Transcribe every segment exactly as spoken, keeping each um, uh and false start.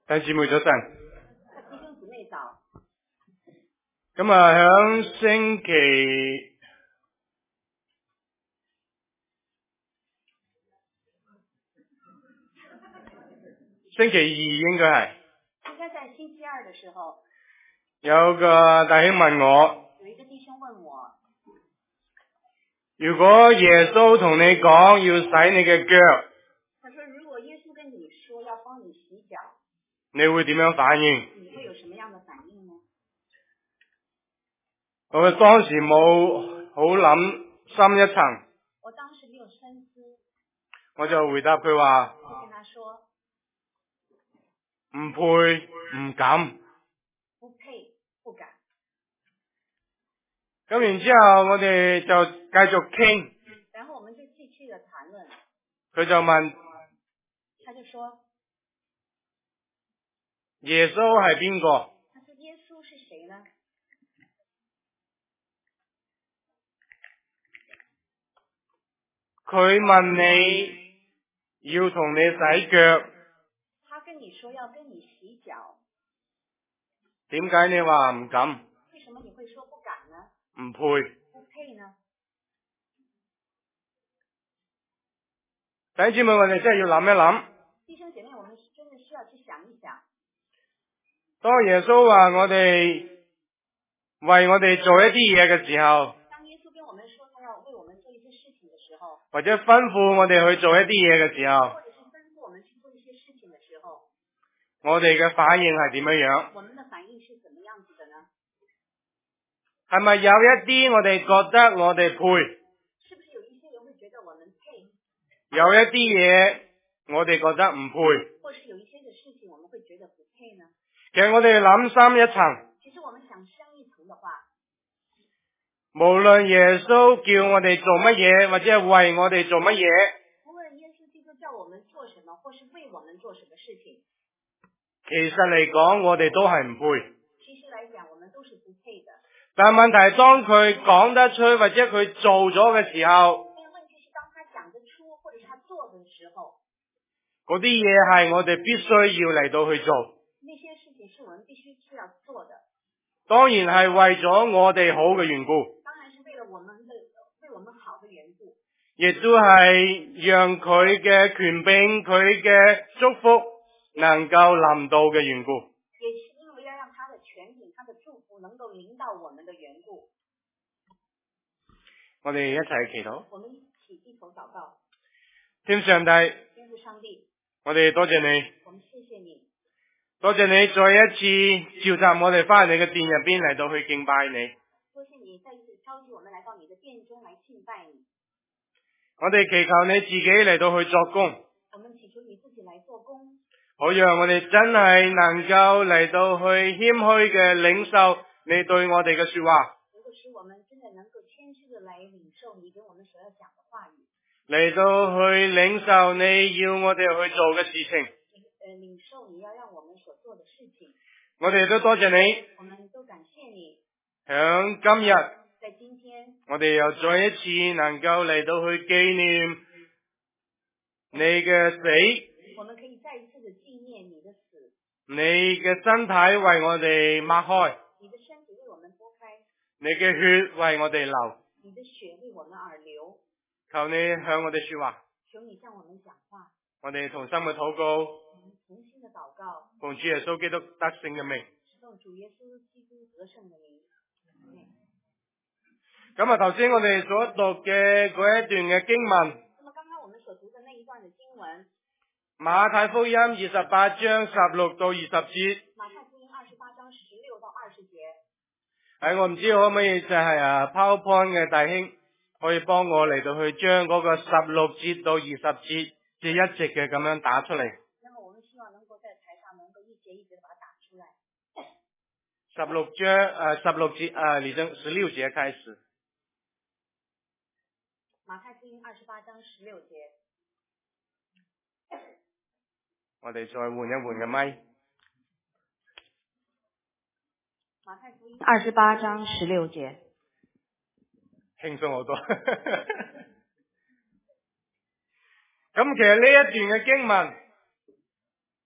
弟兄姊妹早晨。 弟兄姊妹早。 咁啊，響星期星期二應該係。 應該在星期二的時候。 有個弟兄問我。 有一個弟兄問我。 如果耶穌同你講要洗你嘅腳， 他說如果耶穌跟你說要幫你洗腳， 你會點樣反應？ 你會有什麼樣的反應呢？ 我當時冇好諗深一層。 我當時沒有深思。 我就回答佢話。 我跟他說。 唔配，唔敢。 不配，不敢。 咁然之後我哋就繼續傾。 然後我們就繼續的談論。 佢就問。 他就說。 耶穌係邊個？ 他說耶穌是誰呢？ 佢問你要同你洗腳。 他跟你說要跟你洗腳。 點解你話唔敢？ 為什麼你會說不敢呢？ 唔配。 不配呢？ 弟兄姊妹，我哋真係要諗一諗。 弟兄姐妹，我們真的需要去想一想。 當耶穌話我哋為我哋做一啲嘢嘅時候， 當耶穌跟我們說他要為我們做一些事情的時候， 或者吩咐我哋去做一啲嘢嘅時候， 或者是吩咐我們去做一些事情的時候， 我哋嘅反應係點樣樣？ 我們的反應是怎麼樣子的呢？ 係咪有一啲我哋覺得我哋配？ 是不是有一些人會覺得我們配？ 有一啲嘢我哋覺得唔配？ 或是有一些的事情我們會覺得不配呢？ 其實我哋諗深一層。 其實我們想深一層的話， 無論耶穌叫我哋做乜嘢，或者係為我哋做乜嘢， 無論耶穌基督叫我們做什麼，或是為我們做什麼事情， 其實嚟講我哋都係唔配。 其實來講我們都是不配的。 但問題當佢講得出或者佢做咗嘅時候， 但問題是當他講得出或者他做的時候， 嗰啲嘢係我哋必須要嚟到去做。 那些事情是我們必須是要做的。 當然係為咗我哋好嘅緣故。 當然是為了我們的為我們好的緣故。 亦都係讓佢嘅權柄、佢嘅祝福能夠臨到嘅緣故。 也是因為要讓他的權柄、他的祝福能夠臨到我們的緣故。 我哋一齊祈禱。 我們一起低頭禱告。 天上帝， 天父上帝， 我哋多謝你。 我們謝謝你。 多謝你再一次召集我哋翻嚟你嘅殿入邊嚟到去敬拜你。 多謝你再一次召集我們來到你的殿中來敬拜你。 我哋祈求你自己嚟到去作工。 我們祈求你自己來做工。 好讓我哋真係能夠嚟到去謙虛嘅領受你對我哋嘅說話。 能夠使我們真的能夠謙虛的來領受你給我們所要講的話語。 嚟到去領受你要我哋去做嘅事情。 呃，領受你要讓我們所做的事情。 我哋都多謝你。 我們都感謝你。 響今日， 在今天， 我哋又再一次能夠嚟到去紀念你嘅死。 我們可以再一次的紀念你的死。 你嘅身體為我哋擘開。 你的身體為我們撥開。 你嘅血為我哋流。 你的血為我們而流。 求你向我哋說話。 求你向我們講話。 我哋同心嘅禱告。 我們同心的禱告。 奉主耶穌基督得勝嘅名。 奉主耶穌基督得勝嘅名。 咁啊，頭先我哋所讀嘅嗰一段嘅經文。 那麼剛剛我們所讀的那一段的經文。 馬太福音二十八章十六到二十節。 馬太福音二十八章十六到二十節。 係我唔知可唔可以就係啊 PowerPoint 嘅弟兄可以幫我嚟到去將嗰個十六節到二十節即係一直嘅咁樣打出嚟。 那麼我們希望能夠在台上能夠一節一節的把它打出來。 十六章誒十六節誒，你從十六節開始。 馬太福音二十八章十六節。 我哋再換一換個咪。 馬太福音二十八章十六節。 輕鬆好多。咁其實呢一段嘅經文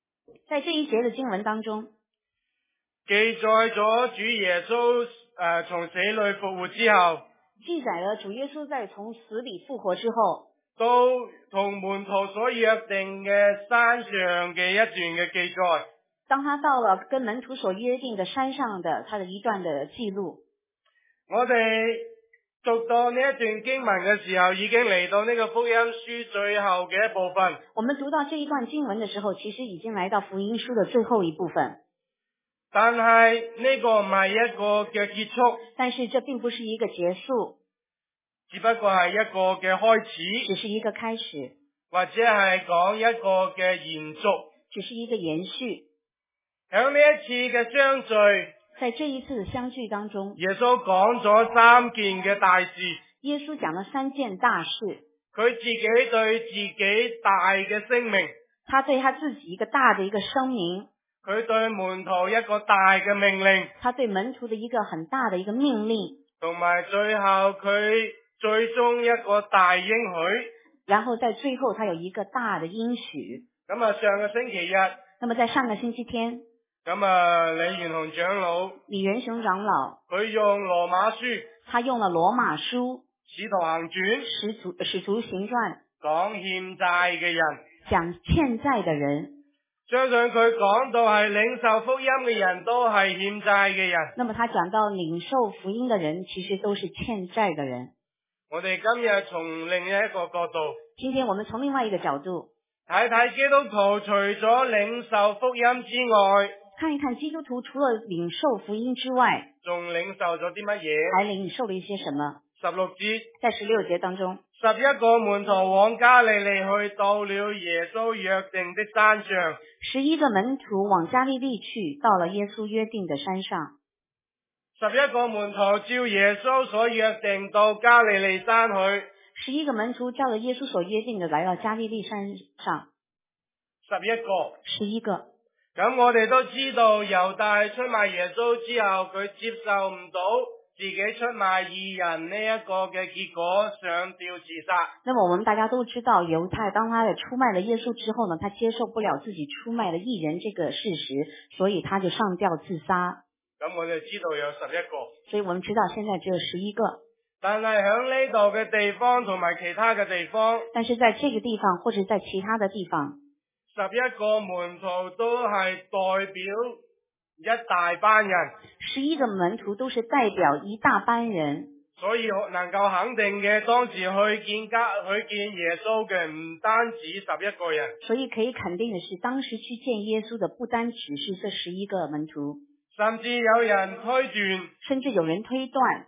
在这一节的經文當中， 記載咗主耶穌誒從死裏復活之後， 記載了主耶穌在從死裏復活之後， 都同門徒所約定嘅山上嘅一段嘅記載。 當他到了跟門徒所約定的山上的他的一段的記錄， 我哋讀到呢一段經文嘅時候，已經嚟到呢個福音書最後嘅一部分。 我們讀到這一段經文的時候，其實已經來到福音書的最後一部分。 但係呢個唔係一個嘅結束， 但是這並不是一個結束， 只不過係一個嘅開始， 只是一個開始， 或者係講一個嘅延續， 只是一個延續。 喺呢一次嘅相聚， 在這一次的相聚當中， 耶穌講咗三件嘅大事。 耶穌講了三件大事， 佢自己對自己大嘅聲明， 他對他自己一個大的一個聲明， 佢對門徒一個大嘅命令， 他對門徒的一個很大的一個命令， 同埋最後佢最終一個大應許。 然後在最後他有一個大的應許。 咁啊，上個星期日， 那麼在上個星期天， 咁啊，李元雄長老， 李元雄長老， 佢用羅馬書， 他用了羅馬書、 使徒行傳、 使徒使徒行傳講欠債嘅人， 講欠債的人。 相信佢講到係領受福音嘅人都係欠債嘅人。 那麼他講到領受福音的人，其實都是欠債的人。 我哋今日從另一個角度， 今天我們從另外一個角度睇睇基督徒除咗領受福音之外， 看一看基督徒除了領受福音之外， 仲領受咗啲乜嘢？ 還領受了一些什麼？ 十六節， 在十六節當中， 十一個門徒往加利利去，到了耶穌約定的山上。 十一個門徒往加利利去，到了耶穌約定的山上。 十一個門徒照耶穌所約定到加利利山去。 十一個門徒照着耶穌所約定的來到加利利山上。 十一個， 十一個。 咁我哋都知道猶大出賣耶穌之後，佢接受唔到自己出賣義人呢一個嘅結果，上吊自殺。 那麼我們大家都知道，猶太當他的出賣了耶穌之後呢，他接受不了自己出賣了義人這個事實，所以他就上吊自殺。 咁我哋知道有十一個， 所以我們知道現在只有十一個。 但係喺呢度嘅地方同埋其他嘅地方， 但是在這個地方或者在其他的地方， 十一個門徒都係代表一大班人。 十一個門徒都是代表一大班人， 所以能夠肯定嘅，當時去見家去見耶穌嘅唔單止十一個人。 所以可以肯定的是，當時去見耶穌的不單只是這十一個門徒， 甚至有人推斷， 甚至有人推斷，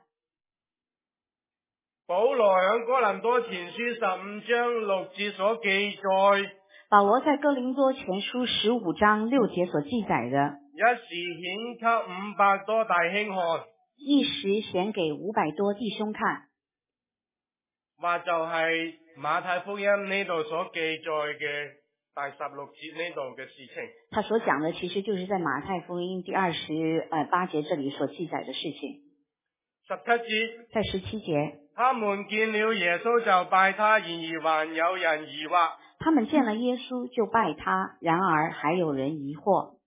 保羅喺哥林多前書十五章六節所記載， 保羅在哥林多前書十五章六節所記載的， 一時顯給五百多弟兄看， 一時顯給五百多弟兄看， 話就係馬太福音呢度所記載嘅第十六節呢度嘅事情。 他所講的其實就是在馬太福音第二十呃八節這裏所記載的事情。 十七節， 在十七節， 他們見了耶穌就拜他，然而還有人疑惑。 他們見了耶穌就拜他，然而還有人疑惑。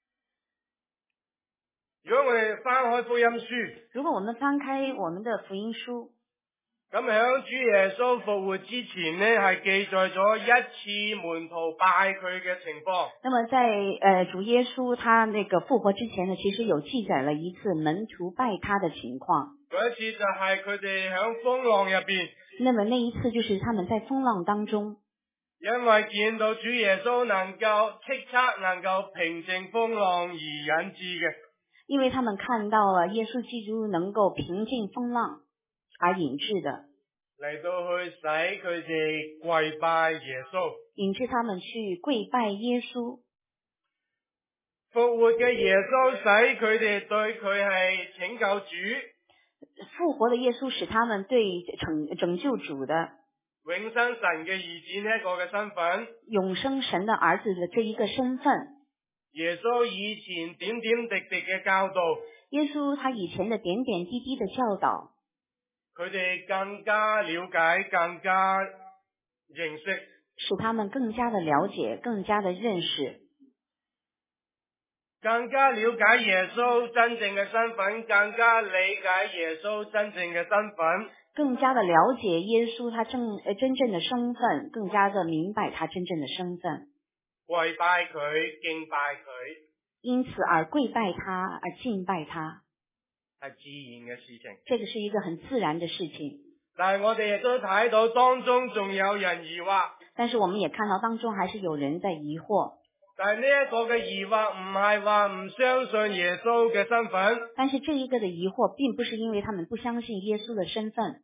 如果我哋翻開福音書， 如果我們翻開我們的福音書， 咁喺主耶穌復活之前呢，係記載咗一次門徒拜佢嘅情況。 那麼在呃主耶穌他那個復活之前呢，其實有記載了一次門徒拜他的情況。 嗰一次就係佢哋喺風浪入邊。 那麼那一次就是他們在風浪當中， 因為見到主耶穌能夠叱咤，能夠平靜風浪而引致嘅。 因為他們看到了耶穌基督能夠平靜風浪而引致的， 嚟到去使佢哋跪拜耶穌， 引致他們去跪拜耶穌。 復活嘅耶穌使佢哋對佢係拯救主， 復活的耶穌使他們對拯拯救主的永生神嘅兒子呢一個嘅身份， 永生神的兒子的這一個身份。 耶穌以前點點滴滴嘅教導， 耶穌他以前的點點滴滴的教導， 佢哋更加了解，更加認識， 使他們更加的了解，更加的認識。 更加了解耶穌真正嘅身份，更加理解耶穌真正嘅身份， 更加的了解耶穌他正呃真正的身份，更加的明白他真正的身份， 跪拜佢，敬拜佢， 因此而跪拜他，而敬拜他， 係自然嘅事情。 這個是一個很自然的事情。 但係我哋亦都睇到當中仲有人疑惑， 但是我們也看到當中還是有人在疑惑。 但係呢一個嘅疑惑唔係話唔相信耶穌嘅身份， 但是這一個的疑惑並不是因為他們不相信耶穌的身份，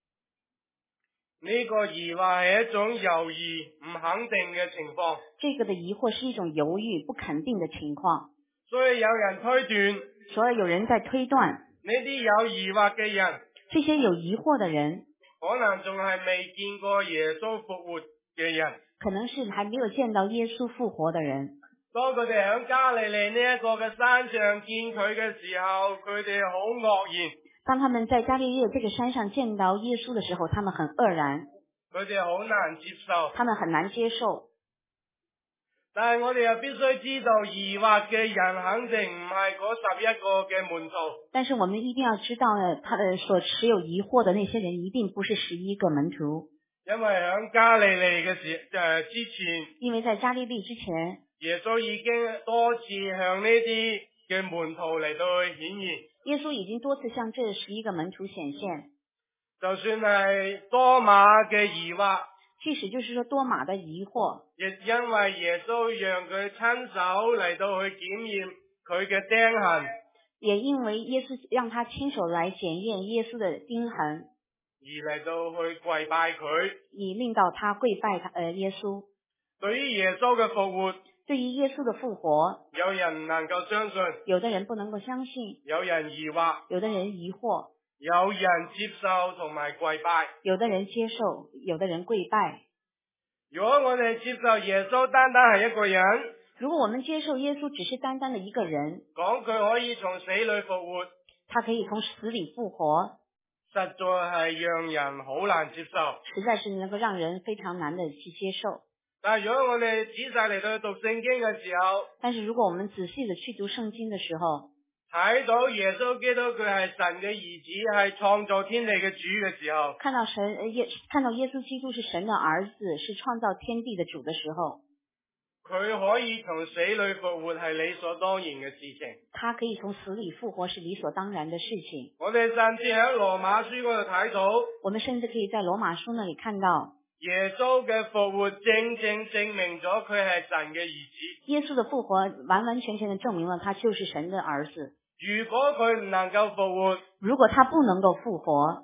呢個疑惑係一種猶豫唔肯定嘅情況。 這個的疑惑是一種猶豫不肯定的情況， 所以有人推斷， 所以有人在推斷呢啲有疑惑嘅人， 這些有疑惑的人可能仲係未見過耶穌復活嘅人。 可能是還沒有見到耶穌復活的人。 當佢哋喺加利利呢一個嘅山上見佢嘅時候，佢哋好愕然， 當他們在加利利這個山上見到耶穌的時候，他們很愕然， 佢哋好難接受。 他們很難接受。 但係我哋又必須知道，疑惑嘅人肯定唔係嗰十一個嘅門徒。 但是我們一定要知道呢，他的所持有疑惑的那些人一定不是十一個門徒。 因為喺加利利嘅時誒之前， 因為在加利利之前， 耶穌已經多次向呢啲嘅門徒嚟到去顯現。 耶穌已經多次向這十一個門徒顯現。 就算係多馬嘅疑惑， 即使就是說多馬的疑惑， 亦因為耶穌讓佢親手嚟到去檢驗佢嘅釘痕， 也因為耶穌讓他親手來檢驗耶穌的釘痕， 而嚟到去跪拜佢， 以令到他跪拜他呃耶穌。 對於耶穌嘅復活， 對於耶穌的復活， 有人唔能夠相信， 有的人不能夠相信， 有人疑惑， 有的人疑惑， 有人接受同埋跪拜。 有的人接受，有的人跪拜。 如果我哋接受耶穌單單係一個人， 如果我們接受耶穌只是單單的一個人， 講佢可以從死裏復活， 他可以從死裏復活， 實在係讓人好難接受， 實在是能夠讓人非常難的去接受。 但係如果我哋仔細嚟到讀聖經嘅時候， 但是如果我們仔細的去讀聖經的時候， 睇到耶穌基督佢係神嘅兒子，係創造天地嘅主嘅時候， 看到神耶看到耶穌基督是神的兒子，是創造天地的主的時候， 佢可以從死裏復活係理所當然嘅事情。 他可以從死裏復活是理所當然的事情。 我哋甚至喺羅馬書嗰度睇到， 我們甚至可以在羅馬書那裏看到， 耶穌嘅復活正正證明咗佢係神嘅兒子。 耶穌的復活完完全全的證明了他就是神的兒子。 如果佢唔能夠復活， 如果他不能夠復活，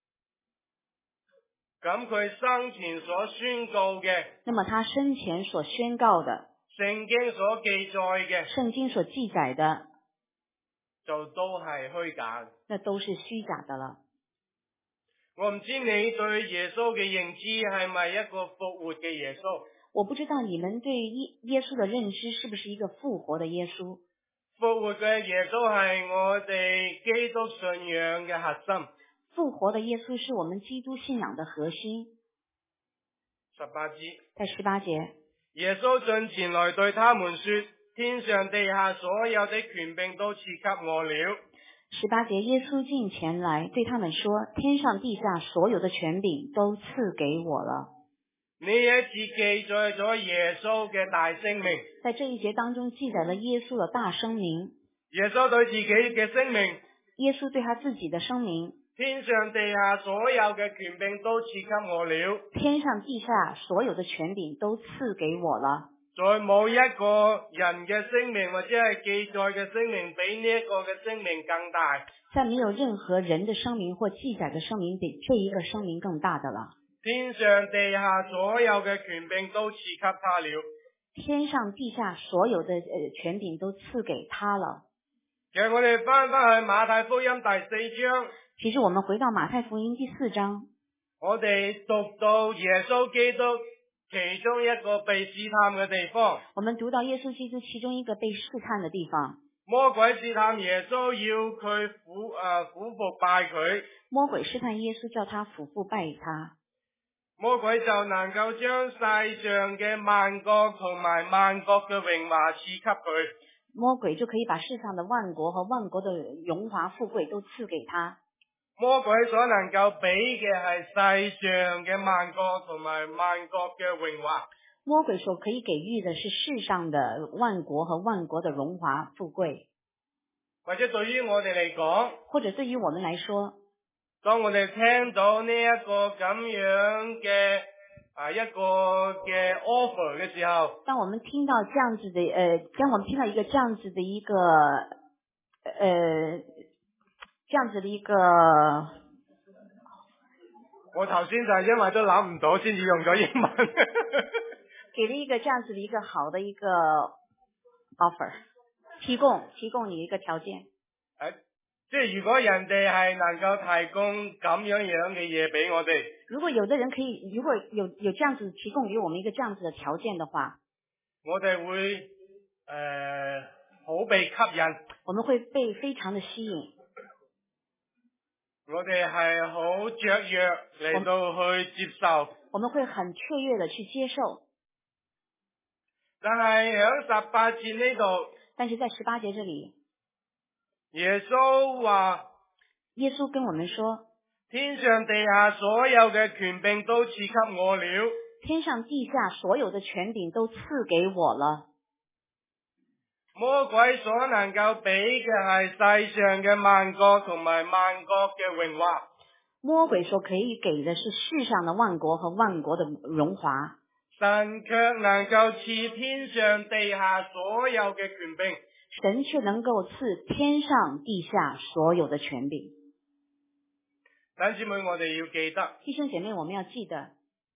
咁佢生前所宣告嘅， 那麼他生前所宣告的， 聖經所記載嘅， 聖經所記載的， 就都係虛假嘅。 那都是虛假的了。 我唔知你對耶穌嘅認知係咪一個復活嘅耶穌？ 我不知道你們對耶耶穌的認知是不是一個復活的耶穌？ 復活嘅耶穌係我哋基督信仰嘅核心。 復活的耶穌是我們基督信仰的核心。 十八節， 在十八節， 耶穌進前來對他們說：天上地下所有的權柄都賜給我了。 十八節，耶穌進前來對他們說：天上地下所有的權柄都賜給我了。 呢一節記載咗耶穌嘅大聲明。 在這一節當中記載了耶穌的大聲明。 耶穌對自己嘅聲明， 耶穌對他自己的聲明： 天上地下所有嘅權柄都賜給我了。 天上地下所有的權柄都賜給我了。 再冇一個人嘅聲明或者係記載嘅聲明比呢一個嘅聲明更大。 再沒有任何人的聲明或記載的聲明比這一個聲明更大的了。 天上地下所有嘅權柄都賜給他了。 天上地下所有的呃權柄都賜給他了。 其實我哋翻翻去馬太福音第四章， 其實我們回到馬太福音第四章， 我哋讀到耶穌基督其中一個被試探嘅地方。 我們讀到耶穌基督其中一個被試探的地方。 魔鬼試探耶穌，要佢俯誒俯伏拜佢。 魔鬼試探耶穌，叫他俯伏拜他。 魔鬼就能夠將世上嘅萬國同埋萬國嘅榮華賜給佢。 魔鬼就可以把世上的萬國和萬國的榮華富貴都賜給他。 魔鬼所能夠俾嘅係世上嘅萬國同埋萬國嘅榮華。 魔鬼所可以給予的是世上的萬國和萬國的榮華富貴。 或者對於我哋嚟講， 或者對於我們來說， 當我哋聽到呢一個咁樣嘅啊一個嘅 offer 嘅時候， 當我們聽到這樣子的，呃，當我們聽到一個這樣子的一個，呃，這樣子的一個， 我頭先就係因為都諗唔到，先至用咗英文。 給了一個這樣子的一個好的一個 offer， 提供提供你一個條件。 誒，即係如果人哋係能夠提供咁樣樣嘅嘢俾我哋， 如果有的人可以，如果有有這樣子提供給我們一個這樣子的條件的話， 我哋會誒好被吸引， 我們會被非常的吸引。 我哋係好雀躍嚟到去接受， 我們會很雀躍的去接受。 但係喺十八節呢度， 但是在十八節這裏， 耶穌話， 耶穌跟我們說， 天上地下所有嘅權柄都賜給我了。 天上地下所有的權柄都賜給我了。 魔鬼所能夠俾嘅係世上嘅萬國同埋萬國嘅榮華。 魔鬼所可以給的是世上的萬國和萬國的榮華。 神卻能夠賜天上地下所有嘅權柄。 神卻能夠賜天上地下所有的權柄。 弟兄姊妹，我哋要記得， 弟兄姐妹，我們要記得，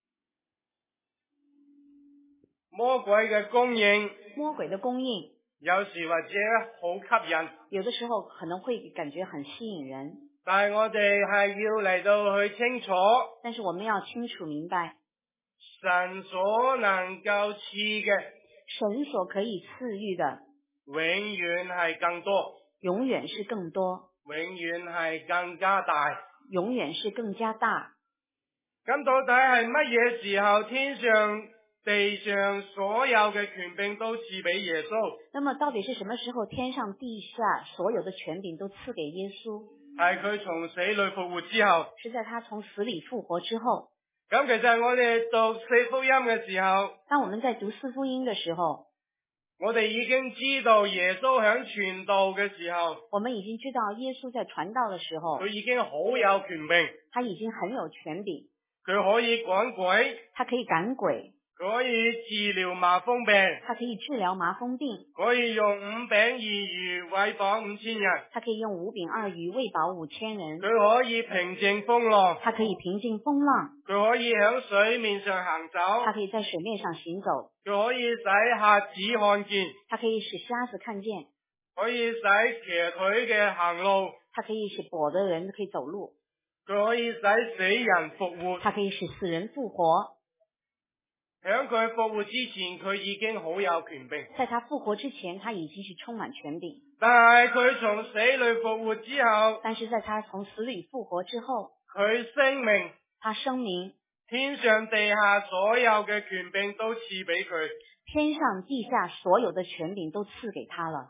魔鬼嘅供應， 魔鬼的供應， 有時或者好吸引， 有的時候可能會感覺很吸引人， 但係我哋係要嚟到去清楚， 但是我們要清楚明白， 神所能夠賜嘅， 神所可以賜予的， 永遠係更多， 永遠是更多， 永遠係更加大， 永遠是更加大。 咁到底係乜嘢時候天上地上所有嘅權柄都賜俾耶穌？ 那麼到底是什麼時候天上地下所有的權柄都賜給耶穌？ 係佢從死裏復活之後， 是在他從死裏復活之後。 咁其實我哋讀四福音嘅時候， 當我們在讀四福音嘅時候， 我哋已經知道耶穌響傳道嘅時候， 我們已經知道耶穌在傳道嘅時候， 佢已經好有權柄， 他已經很有權柄， 佢可以趕鬼， 他可以趕鬼， 佢可以治療麻風病， 他可以治療麻風病， 可以用五餅二魚餵飽五千人， 他可以用五餅二魚餵飽五千人， 佢可以平靜風浪， 他可以平靜風浪， 佢可以響水面上行走， 他可以在水面上行走， 佢可以使瞎子看見， 他可以使瞎子看見， 可以使瘸腿嘅行路， 他可以使跛的人可以走路， 佢可以使死人復活， 他可以使死人復活。 響佢復活之前，佢已經好有權柄。 在他復活之前，他已經是充滿權柄。 但係佢從死裏復活之後， 但是在他從死裏復活之後， 佢聲明， 他聲明天上地下所有嘅權柄都賜俾佢， 天上地下所有的權柄都賜給他了。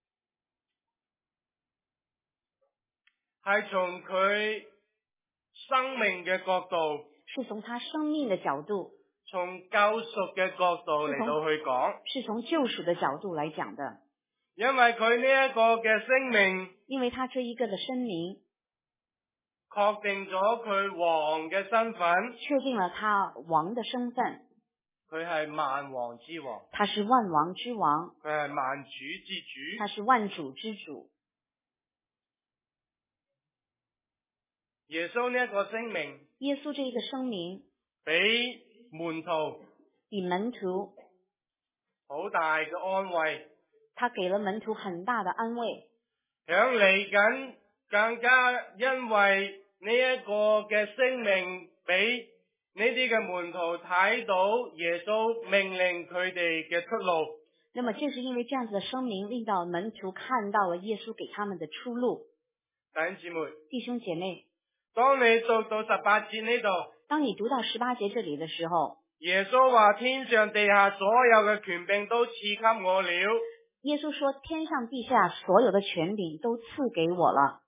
係從佢生命嘅角度， 是從他生命的角度， 從救贖嘅角度嚟到去講， 是從救贖的角度來講的。 因為佢呢一個嘅聲明， 因為他這一個的聲明， 確定咗佢王嘅身份， 確定了他王的身份。 佢係萬王之王， 他是萬王之王， 佢係萬主之主， 他是萬主之主。 耶穌呢一個聲明， 耶穌這一個聲明， 俾門徒， 給門徒好大嘅安慰。 他給了門徒很大的安慰。 響嚟緊更加因為呢一個嘅聲明，俾呢啲嘅門徒睇到耶穌命令佢哋嘅出路。 那麼正是因為這樣子的聲明，令到門徒看到了耶穌給他們的出路。 弟兄姊妹， 弟兄姐妹， 當你讀到十八節呢度， 當你讀到十八節這裏的時候， 耶穌話天上地下所有嘅權柄都賜給我了。 耶穌說天上地下所有的權柄都賜給我了。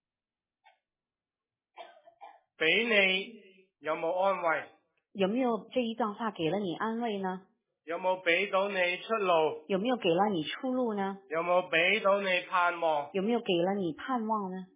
俾你有冇安慰？ 有沒有這一段話給了你安慰呢？ 有冇俾到你出路？ 有沒有給了你出路呢？ 有冇俾到你盼望？ 有沒有給了你盼望呢？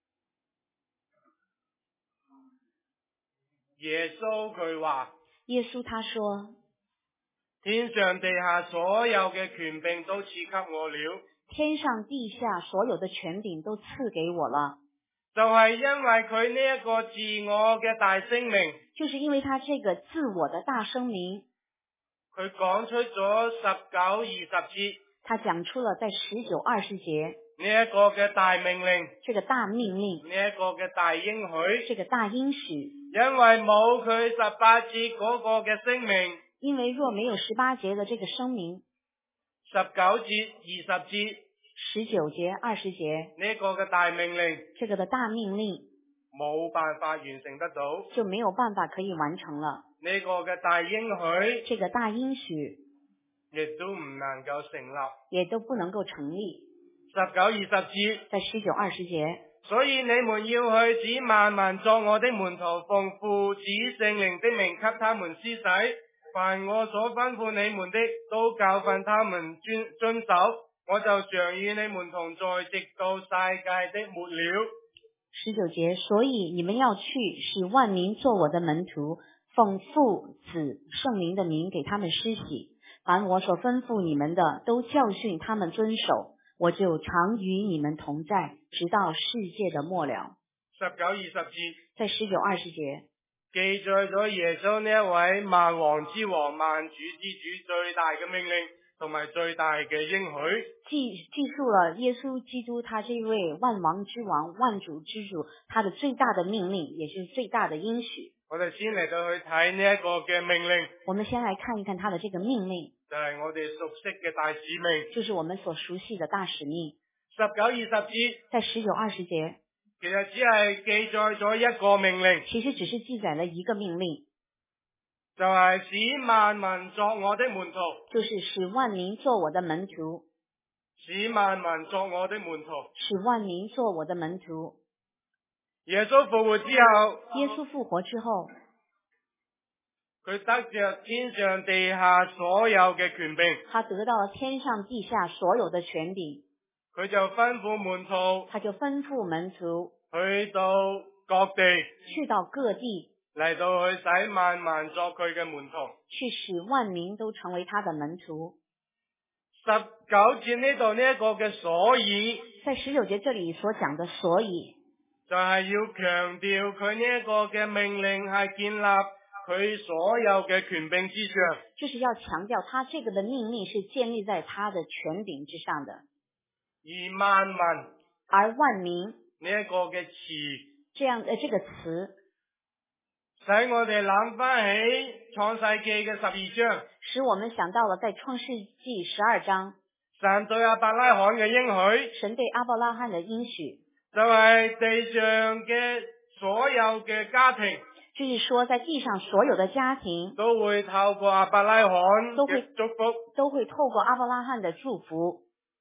耶穌佢話， 耶穌他說， 天上地下所有嘅權柄都賜給我了。 天上地下所有的權柄都賜給我了。 就係因為佢呢一個自我嘅大聲明， 就是因為他這個自我的大聲明， 佢講出咗十九二十節， 他講出了在十九二十節呢一個嘅大命令， 這個大命令， 呢一個嘅大應許， 這個大應許， 因為冇佢十八節嗰個嘅聲明， 因為若沒有十八節的這個聲明， 十九節二十節， 十九節二十節呢個嘅大命令， 這個的大命令冇辦法完成得到， 就沒有辦法可以完成了。 呢個嘅大應許， 這個大應許亦都唔能夠成立， 也都不能夠成立。 十九二十節， 在十九二十節， 所以你們要去使萬民作我的門徒，奉父子聖靈的名給他們施洗，凡我所吩咐你們的，都教訓他們遵遵守。我就常與你們同在，直到世界的末了。 十九節，所以你們要去，使萬民做我的門徒，奉父子聖靈的名給他們施洗，凡我所吩咐你們的，都教訓他們遵守。我就常與你們同在，直到世界的末了。 十九二十節， 在十九二十節記載咗耶穌呢一位萬王之王、萬主之主最大嘅命令同埋最大嘅應許， 記記述了耶穌基督他這位萬王之王、萬主之主，他的最大的命令，也是最大的應許。 我哋先嚟到去睇呢一個嘅命令。 我們先來看一看他的這個命令， 就係我哋熟悉嘅大使命， 就是我們所熟悉的大使命。 十九二十節， 在十九二十節， 其實只係記載咗一個命令， 其實只是記載了一個命令， 就係使萬民作我的門徒， 就是使萬民做我的門徒， 使萬民作我的門徒， 使萬民做我的門徒。 耶穌復活之後， 耶穌復活之後， 佢得着天上地下所有嘅權柄， 他得到了天上地下所有的權柄， 佢就吩咐門徒， 他就吩咐門徒去到各地， 去到各地， 嚟到去使萬民作佢嘅門徒， 去使萬民都成為他的門徒。 十九節呢度呢一個嘅所以， 在十九節這裏所講的所以， 就係要強調佢呢一個嘅命令係建立佢所有嘅權柄之上， 就是要強調他這個的命令是建立在他的權柄之上的。 而萬民， 而萬民呢一個嘅詞， 這樣呃這個詞， 使我哋諗翻起創世記嘅十二章， 使我們想到了在創世記十二章， 神對亞伯拉罕嘅應許， 神對亞伯拉罕的應許， 就係地上嘅所有嘅家庭， 就是說在地上所有的家庭都會透過亞伯拉罕都會嘅祝福， 都會透過亞伯拉罕的祝福。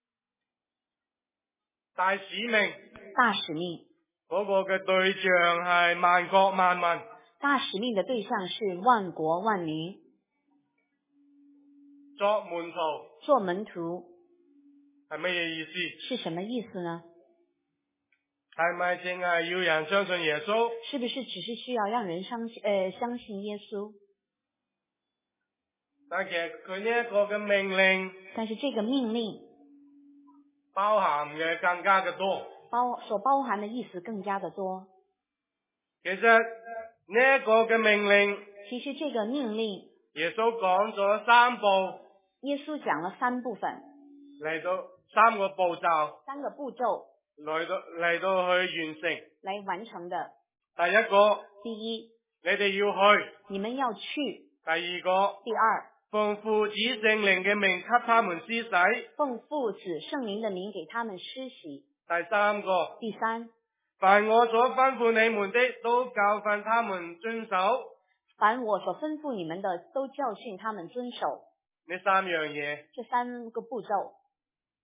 大使命， 大使命嗰個嘅對象係萬國萬民， 大使命的對象是萬國萬民。 作門徒， 做門徒係乜嘢意思？ 是什麼意思呢？ 係咪淨係要人相信耶穌？ 是不是只是需要讓人相信呃相信耶穌？ 但其實佢呢一個嘅命令， 但是這個命令包含嘅更加嘅多， 包所包含的意思更加的多。 其實呢一個嘅命令， 其實這個命令， 耶穌講咗三步， 耶穌講了三部分， 嚟到三個步驟， 三個步驟嚟到嚟到去完成， 來完成的。 第一個， 第一， 你哋要去； 你們要去。 第二個， 第二， 奉父子聖靈嘅名給他們施洗； 奉父子聖靈的名給他們施洗。 第三個， 第三， 凡我所吩咐你們的，都教訓他們遵守。 凡我所吩咐你們的，都教訓他們遵守。 呢三樣嘢， 這三個步驟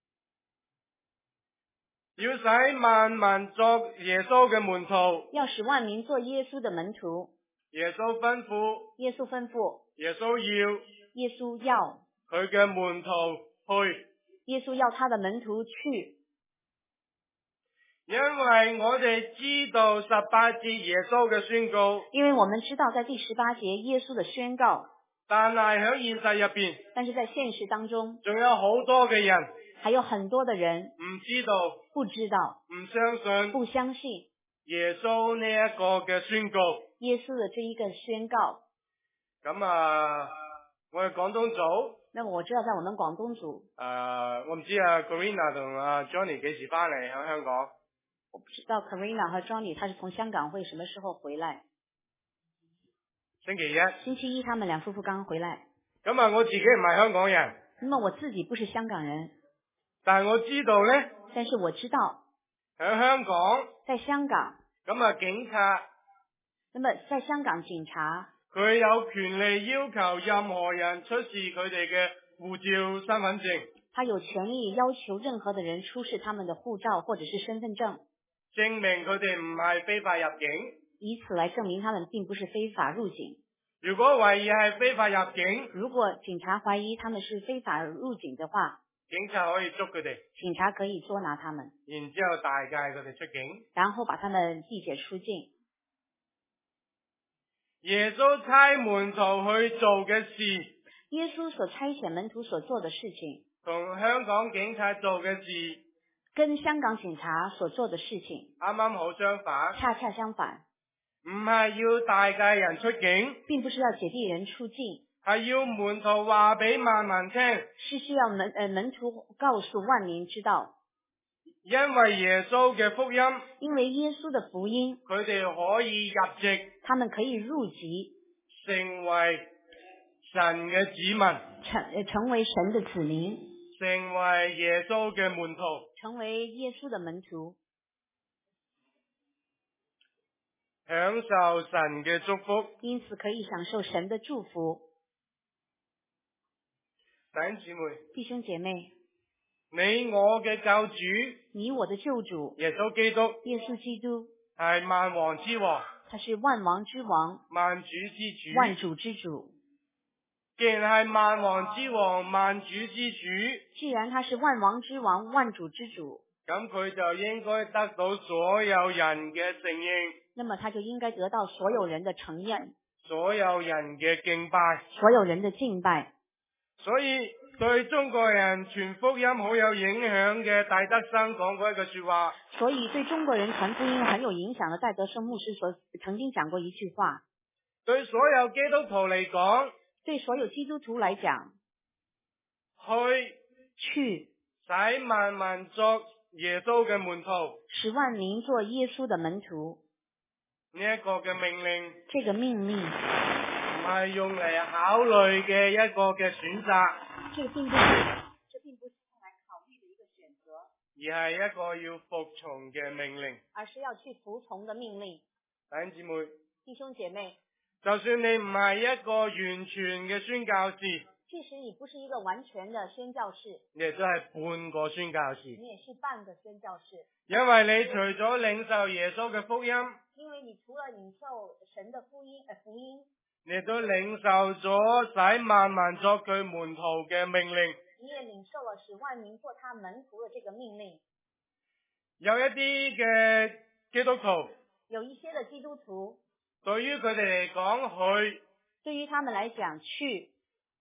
要使萬民作耶穌嘅門徒。 要使萬民做耶穌的門徒。 耶穌吩咐， 耶穌吩咐， 耶穌要， 耶穌要佢嘅門徒去。 耶穌要他的門徒去。 因為我哋知道十八節耶穌嘅宣告， 因為我們知道在第十八節耶穌的宣告， 但係喺現實入邊， 但是在現實當中， 仲有好多嘅人還有很多的人唔知道、 不知道、 唔相信、 不相信耶穌呢一個嘅宣告。 耶穌的這一個宣告。 咁啊，我哋廣東組， 那麼我知道在我們廣東組， 誒、呃，我唔知啊 Karina 同阿 Johnny 幾時翻嚟喺香港。 我不知道 Karina 和 Johnny 他是從香港會什麼時候回來。 星期一。 星期一他們兩夫婦剛回來。 咁啊，我自己唔係香港人。 那麼我自己不是香港人， 但係我知道咧， 但是我知道喺香港， 在香港， 咁啊警察， 那麼在香港警察佢有權利要求任何人出示佢哋嘅護照、身份證， 他有權利要求任何的人出示他們的護照或者是身份證， 證明佢哋唔係非法入境， 以此來證明他們並不是非法入境。 如果懷疑係非法入境， 如果警察懷疑他們是非法入境的話， 警察可以捉佢哋， 警察可以捉拿他們， 然之後大誡佢哋出境。 然後把他們締解出境。 耶穌差門徒去做嘅事， 耶穌所差遣門徒所做的事情， 同香港警察做嘅事， 跟香港警察所做的事情啱啱好相反。 恰恰相反， 唔係要大誡人出境， 並不是要解地人出境， 係要門徒話俾萬民聽， 是需要門呃門徒告訴萬民知道， 因為耶穌嘅福音， 因為耶穌的福音， 佢哋可以入籍， 他們可以入籍， 成為神嘅子民， 成成為神的子民， 成為耶穌嘅門徒， 成為耶穌的門徒， 享受神嘅祝福， 因此可以享受神的祝福。 弟兄姊妹， 弟兄姐妹， 你我嘅救主， 你我的救主耶穌基督， 耶穌基督係萬王之王， 他是萬王之王， 萬主之主， 萬主之主。 既然係萬王之王、萬主之主， 既然他是萬王之王、萬主之主， 咁佢就應該得到所有人嘅承認， 那麼他就應該得到所有人的承認， 所有人嘅敬拜， 所有人的敬拜。 所以對中國人傳福音好有影響嘅戴德生講過一句說話， 所以對中國人傳福音很有影響的戴德生牧師所曾經講過一句話， 對所有基督徒嚟講， 對所有基督徒來講， 去去使萬民作耶穌嘅門徒， 使萬民做耶穌的門徒， 呢一個嘅命令， 這個命令唔係用嚟考慮嘅一個嘅選擇， 這個並不是，這並不是用來考慮的一個選擇， 而係一個要服從嘅命令。 而是要去服從的命令。 弟兄姊妹， 弟兄姐妹， 就算你唔係一個完全嘅宣教士， 即使你不是一個完全的宣教士， 你亦都係半個宣教士， 你也是半個宣教士， 因為你除咗領受耶穌嘅福音， 因為你除了領受神的福音，呃福音， 你都領受咗使萬民作佢門徒嘅命令。 你也領受了使萬民做他門徒的這個命令。 有一啲嘅基督徒， 有一些的基督徒， 對於佢哋嚟講，去對於他們來講，去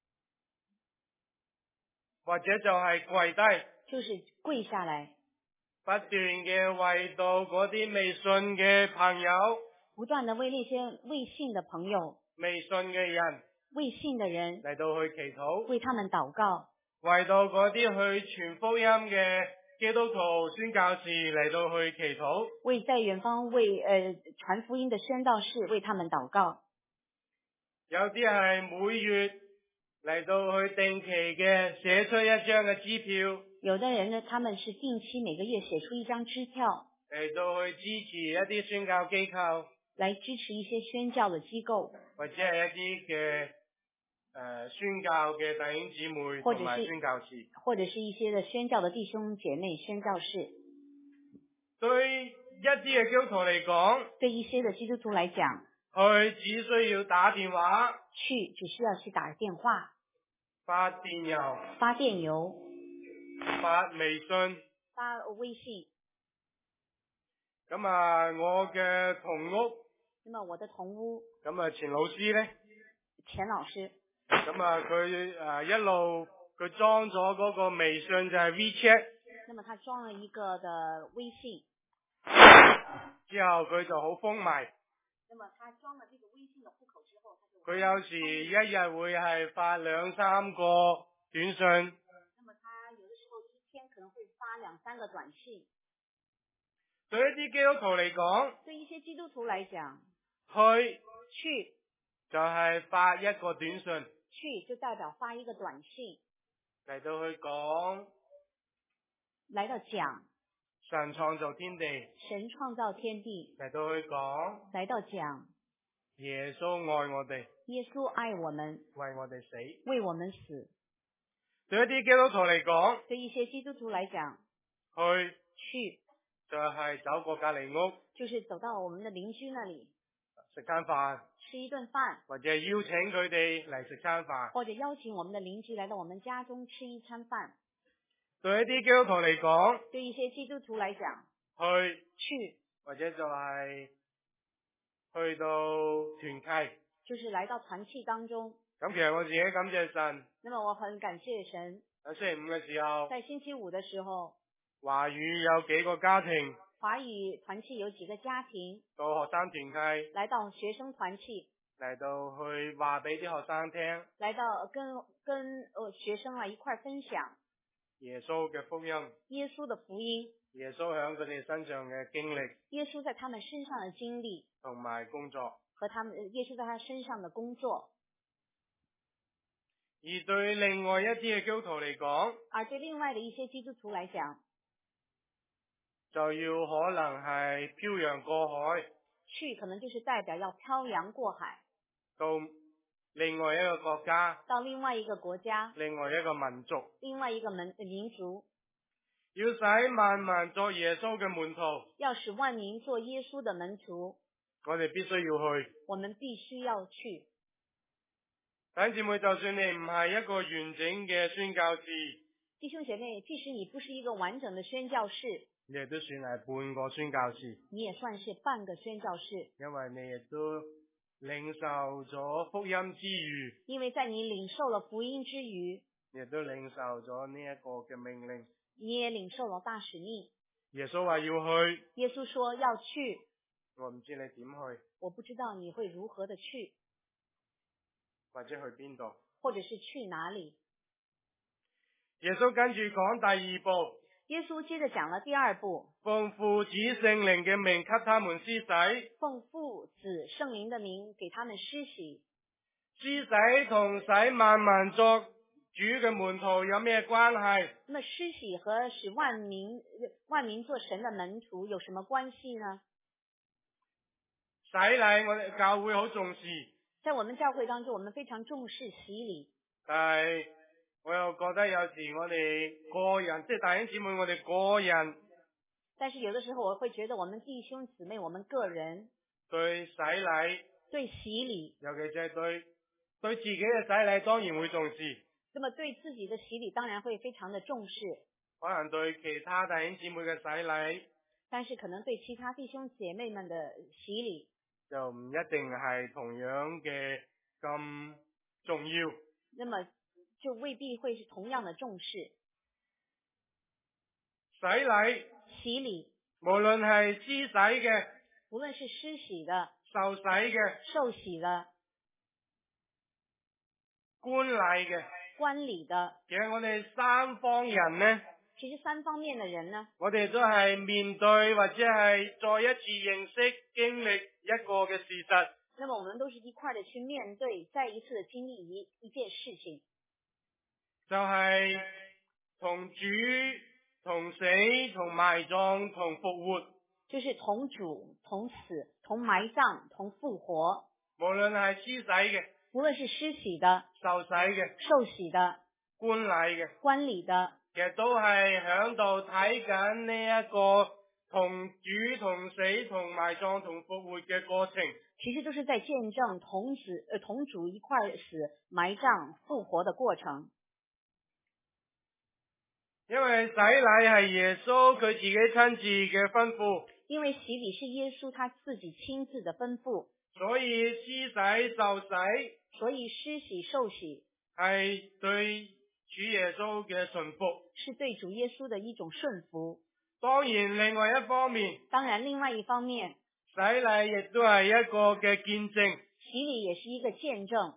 或者就係跪低， 就是跪下來， 不斷嘅為到嗰啲未信嘅朋友、 不斷的為那些未信的朋友、 未信嘅人未信的人嚟到去祈禱， 為他們禱告， 為到嗰啲去傳福音嘅基督徒宣教士嚟到去祈禱， 為在遠方為呃傳福音的宣教士為他們禱告。 有啲係每月嚟到去定期嘅寫出一張嘅支票， 有的人呢，他們是定期每個月寫出一張支票嚟到去支持一啲宣教機構， 來支持一些宣教的機構， 或者係一啲嘅誒宣教嘅弟兄姊妹同埋宣教士， 或者是一些的宣教的弟兄姐妹宣教士。 對一啲嘅基督徒嚟講， 对一些的基督徒来讲， 佢只需要打電話、 去只需要去打電話、 發電郵、 發電郵、 發微信。 發微信。 咁啊，我嘅同屋， 那麼我的同屋， 咁啊錢老師咧， 錢老師， 咁啊佢誒一路佢裝咗嗰個微信就係 WeChat， 那麼他裝了一個的微信， 之後佢就好風靡。 那麼他裝了這個微信的戶口之後， 佢有時一日會係發兩三個短信。 那麼他有的時候一天可能會發兩三個短信。 對一啲基督徒嚟講， 對一些基督徒來講， 去去就係發一個短信， 去就代表發一個短信嚟到去講， 來到講神創造天地， 神創造天地， 嚟到去講， 來到講耶穌愛我哋， 耶穌愛我們， 為我哋死。 為我們死。 對一啲基督徒嚟講， 對一些基督徒來講， 去去就係走過隔離屋， 就是走到我們的鄰居那裡食餐飯， 吃一頓飯， 或者邀請佢哋嚟食餐飯。 或者邀請我們的鄰居來到我們家中吃一餐飯。 對一啲基督徒嚟講， 對一些基督徒來講， 去去或者就係去到團契， 就是來到團契當中。 咁其實我自己感謝神。 那麼我很感謝神， 喺星期五嘅時候， 在星期五的時候， 華語有幾個家庭， 華語團契有幾個家庭到學生團契， 來到學生團契， 嚟到去話俾啲學生聽， 來到跟跟呃學生啊一塊分享耶穌嘅福音， 耶穌的福音， 耶穌喺佢哋身上嘅經歷， 耶穌在他們身上的經歷同埋工作。 和他們耶穌在他身上的工作。 而對另外一啲嘅基督徒嚟講， 而對另外的一些基督徒來講， 就要可能係漂洋過海， 去可能就是代表要漂洋過海到另外一個國家， 到另外一個國家， 另外一個民族， 另外一個民民族， 要使萬民作耶穌嘅門徒， 要使萬民做耶穌的門徒， 我哋必須要去。 我們必須要去。 弟兄姊妹，就算你唔係一個完整嘅宣教士， 弟兄姐妹，即使你不是一個完整的宣教士， 你亦都算係半個宣教士， 你也算是半個宣教士， 因為你亦都領受咗福音之餘， 因為在你領受了福音之餘， 亦都領受咗呢一個嘅命令。 你也領受了大使命。 耶穌話要去， 耶穌說要去， 我唔知你點去， 我不知道你會如何的去， 或者去邊度。 或者是去哪裡。 耶穌跟住講第二步， 耶穌接着講了第二步， 奉父子聖靈嘅名給他們施洗。 奉父子聖靈的名給他們施洗。 施洗同使萬民作主嘅門徒有咩關係？ 那麼施洗和使萬民萬民做神的門徒有什麼關係呢？ 洗禮我哋教會好重視， 在我們教會當中，我們非常重視洗禮。 但係我又覺得有時我哋個人，即係弟兄姊妹，我哋個人， 但是有的時候我會覺得我們弟兄姊妹，我們個人對洗禮， 對洗禮， 尤其是係對對自己嘅洗禮，當然會重視。 那麼對自己的洗禮當然會非常的重視， 可能對其他弟兄姊妹嘅洗禮， 但是可能對其他弟兄姐妹們的洗禮就唔一定係同樣嘅咁重要。 那麼就未必會是同樣的重視。 洗禮， 洗禮， 無論係施洗嘅， 無論是施洗的、 受洗嘅、 受洗的、 觀禮嘅， 觀禮的， 其實我哋三方人呢， 其實三方面的人呢， 我哋都係面對或者係再一次認識經歷一個嘅事實。 那麼我們都是一塊的去面對，再一次的經歷一一件事情， 就係同主同死同埋葬同復活， 就是同主同死同埋葬同復活。 無論係施洗嘅、 無論是施洗的、 受洗嘅、 受洗的、 觀禮嘅， 觀禮的， 其實都係響度睇緊呢一個同主同死同埋葬同復活嘅過程。 其實就是在見證同死呃同主一塊死埋葬復活的過程。 因為洗禮係耶穌佢自己親自嘅吩咐， 因為洗禮是耶穌他自己親自的吩咐， 所以施洗受洗所以施洗受洗係對主耶穌嘅順服， 是對主耶穌的一種順服。 當然另外一方面， 當然另外一方面， 洗禮亦都係一個嘅見證， 洗禮也是一個見證。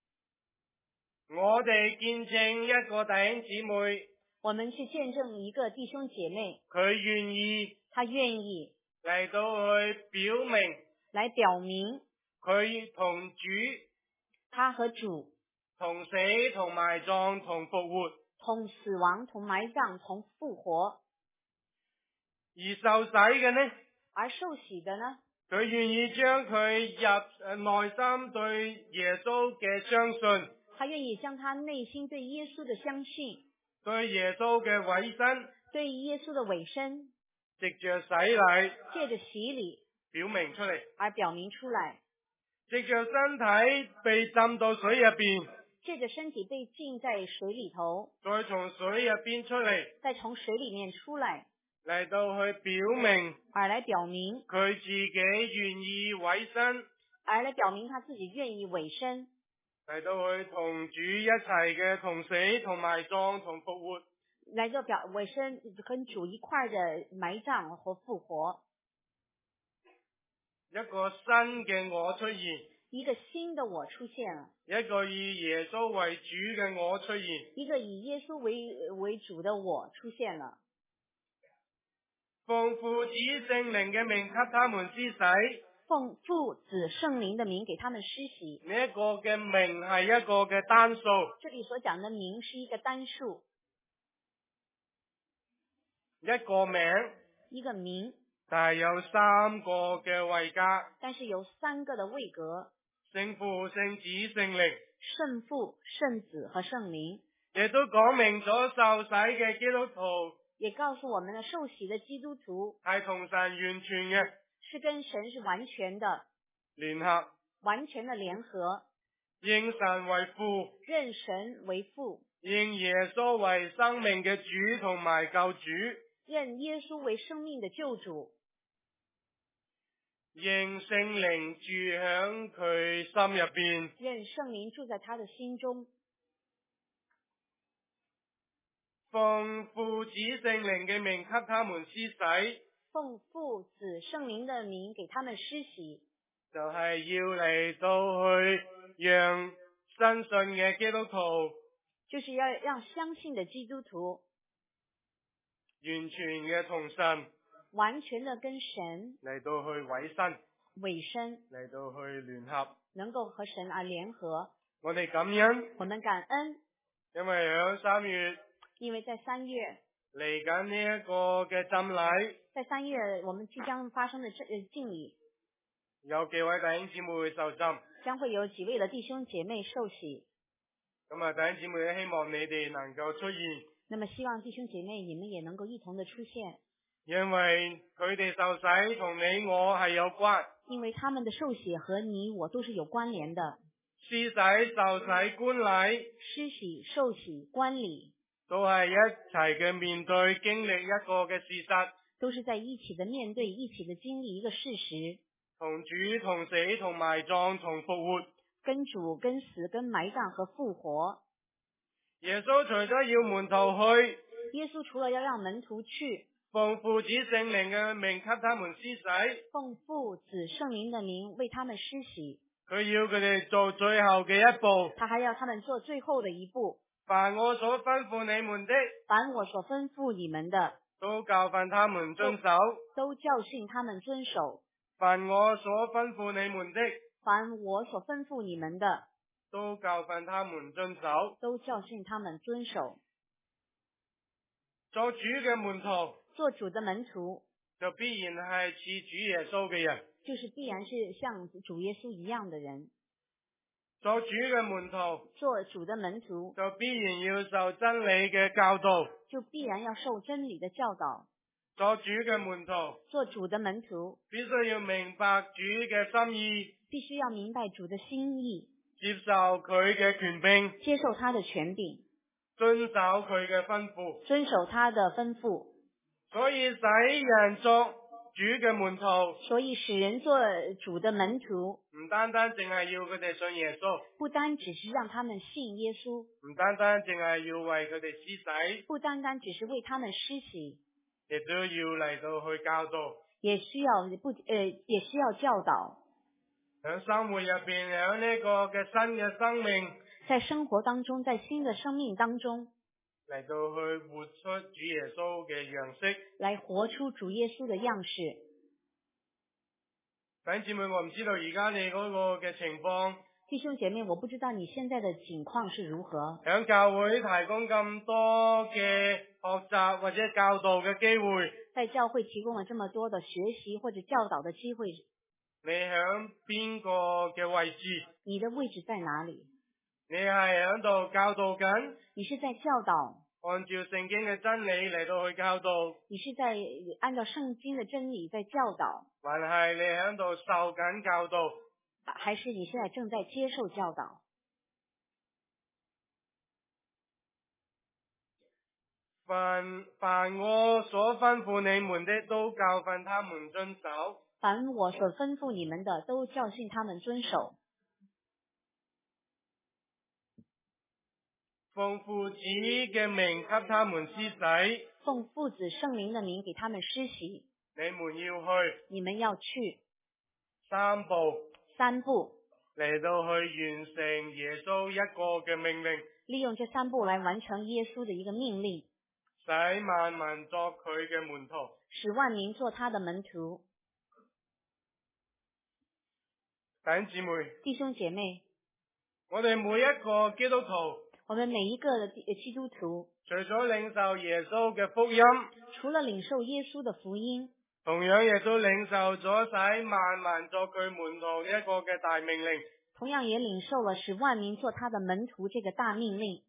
我哋見證一個弟兄姊妹， 我們去見證一個弟兄姐妹， 佢願意他願意嚟到去表明， 來表明佢同主他和主同死同埋葬同復活， 同死亡同埋葬同復活。 而受洗嘅呢， 而受洗的呢， 佢願意將佢入內心對耶穌嘅相信， 他願意將他內心對耶穌的相信， 對耶穌嘅委身， 對耶穌的委身， 藉着洗禮借着洗禮表明出嚟， 而表明出來， 藉着身體被浸到水入邊， 借着身體被浸在水裏頭， 再從水入邊出嚟， 再從水裏面出來， 嚟到去表明而來表明佢自己願意委身， 而來表明他自己願意委身， 嚟到去同主一齊嘅同死同埋葬同復活， 來到表委身跟主一塊的埋葬和復活， 一個新嘅我出現， 一個新的我出現了， 一個以耶穌為主嘅我出現， 一個以耶穌為為主的我出現了。 奉父子聖靈嘅名給他們施洗， 奉父子聖靈的名給他們施洗。 呢一個嘅名係一個嘅單數， 這裏所講的名是一個單數， 一個名， 一個名， 但係有三個嘅位格， 但是有三個的位格， 聖父、聖子、聖靈， 聖父、聖子和聖靈， 亦都講明咗受洗嘅基督徒也告訴我們的受洗的基督徒係同神完全嘅是跟神是完全的聯合， 完全的聯合， 認神為父， 認神為父， 認耶穌為生命嘅主同埋救主， 認耶穌為生命的救主， 認聖靈住響佢心入邊， 認聖靈住在他的心中， 奉父子聖靈嘅名給他們施洗， 奉父子聖靈的名給他們施洗， 就係要嚟到去讓新信嘅基督徒就是要讓相信的基督徒完全嘅同神完全的跟神嚟到去委身， 委身， 嚟到去聯合， 能夠和神而聯合。 我哋感恩， 我們感恩， 因為響三月因為在三月嚟緊呢一個嘅浸禮， 在三月我們即將發生的這呃敬禮， 有幾位弟兄姊妹會受浸， 將會有幾位的弟兄姐妹受洗。 咁啊，弟兄姊妹咧，希望你哋能夠出現， 那麼希望弟兄姐妹你們也能夠一同的出現， 因為佢哋受洗同你我係有關， 因為他們的受洗和你我都是有關聯的。 施洗、受洗、觀禮， 施洗、受洗、觀禮， 都係一齊嘅面對經歷一個嘅事實， 都是在一起的面對、一起的經歷一個事實。 同主同死同埋葬同復活， 跟主、跟死、跟埋葬和復活。 耶穌除咗要門徒去， 耶穌除了要讓門徒去， 奉父子聖靈嘅名給他們施洗， 奉父子聖靈的名為他們施洗。 佢要佢哋做最後嘅一步， 他還要他們做最後的一步。 凡我所吩咐你們的， 凡我所吩咐你們的， 都教訓他們遵守。 都教訓他們遵守。 凡我所吩咐你們的， 凡我所吩咐你們的， 都教訓他們遵守。 都教訓他們遵守。 做主嘅門徒， 做主的門徒， 就必然係似主耶穌嘅人。 就是必然是像主耶穌一樣的人。 做主嘅門徒， 做主的門徒， 就必然要受真理嘅教導， 就必然要受真理的教導。 作主嘅門徒， 做主的門徒， 必須要明白主嘅心意， 必須要明白主的心意， 接受佢嘅權柄， 接受他的權柄， 遵守佢嘅吩咐。 遵守他的吩咐。 所以使人作主嘅門徒， 所以使人做主的門徒， 唔單單淨係要佢哋信耶穌， 不單只是讓他們信耶穌， 唔單單淨係要為佢哋施洗， 不單單只是為他們施洗， 亦都要嚟到去教導， 也需要不呃也需要教導。 喺生活入邊，喺呢個嘅新嘅生命， 在生活當中，在新的生命當中， 嚟到去活出主耶穌嘅樣式， 來活出主耶穌的樣式。 弟兄姊妹，我唔知道而家你嗰個嘅情況， 弟兄姐妹，我不知道你現在的情況是如何。 響教會提供咁多嘅學習或者教導嘅機會， 在教會提供了這麼多的學習或者教導的機會， 你響邊個嘅位置？ 你的位置在哪裡？ 你係響度教導緊， 你是在教導， 按照聖經嘅真理嚟到去教導， 你是在按照聖經的真理在教導， 還係你響度受緊教導？ 還是你現在正在接受教導？ 凡凡我所吩咐你們的，都教訓他們遵守。 凡我所吩咐你們的，都教訓他們遵守。 奉父子嘅名給他們施洗， 奉父子聖靈的名給他們施洗。 你們要去， 你們要去三步三步嚟到去完成耶穌一個嘅命令， 利用這三步來完成耶穌的一個命令， 使萬民作佢嘅門徒， 使萬民做他的門徒。 弟兄姊妹， 弟兄姐妹， 我哋每一個基督徒， 我們每一個的基督徒， 除咗領受耶穌嘅福音， 除了領受耶穌的福音， 同樣亦都領受咗使萬民作佢門徒一個嘅大命令， 同樣也領受了使萬民做他的門徒這個大命令。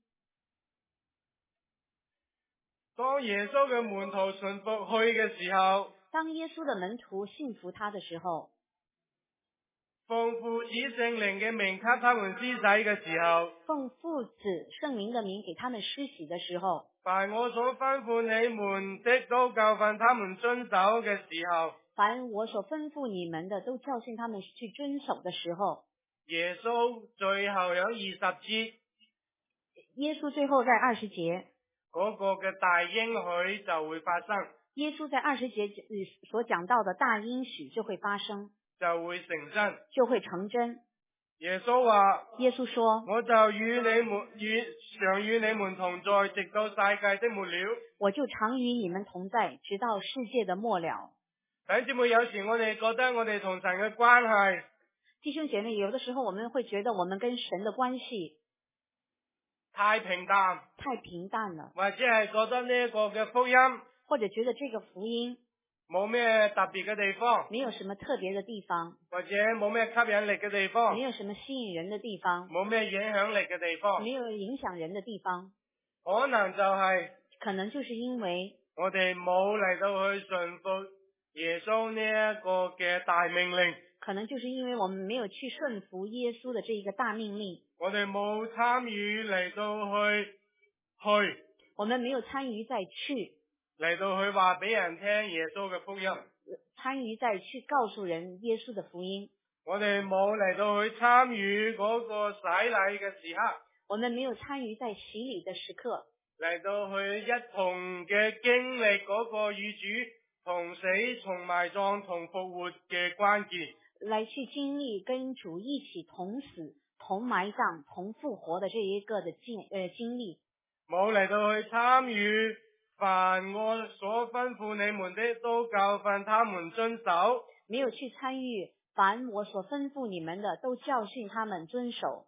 當耶穌嘅門徒順服去嘅時候， 當耶穌的門徒信服他的時候， 奉父子聖靈嘅名給他們施洗嘅時候， 奉父子聖靈的名給他們施洗的時候， 凡我所吩咐你們的，都教訓他們遵守嘅時候， 凡我所吩咐你們的，都教訓他們去遵守的時候， 耶穌最後有二十節， 耶穌最後在二十節嗰個嘅大應許就會發生， 耶穌在二十節所講到的大應許就會發生， 就會成真， 就會成真。 耶穌話， 耶穌說， 我就與你們與常與你們同在，直到世界的末了。 我就常與你們同在，直到世界的末了。 弟兄姊妹，有時我哋覺得我哋同神嘅關係， 弟兄姐妹，有的時候我們會覺得我們跟神的關係太平淡， 太平淡了， 或者係覺得呢一個嘅福音， 或者覺得這個福音冇咩特別嘅地方， 沒有什麼特別的地方， 或者冇咩吸引力嘅地方， 沒有什麼吸引人的地方， 冇咩影響力嘅地方， 沒有影響人的地方， 可能就係可能就是因為我哋冇嚟到去順服耶穌呢一個嘅大命令， 可能就是因為我們沒有去順服耶穌的這一個大命令， 我哋冇參與嚟到去去， 我們沒有參與再去嚟到去話俾人聽耶穌嘅福音， 參與再去告訴人耶穌的福音， 我哋冇嚟到去參與嗰個洗禮嘅時刻， 我們沒有參與在洗禮的時刻， 嚟到去一同嘅經歷嗰個與主同死、同埋葬、同復活嘅關鍵， 來去經歷跟主一起同死、同埋葬、同復活的這一個的經呃經歷， 冇嚟到去參與。凡我所吩咐你們的，都教訓他們遵守。 沒有去參與，凡我所吩咐你們的，都教訓他們遵守。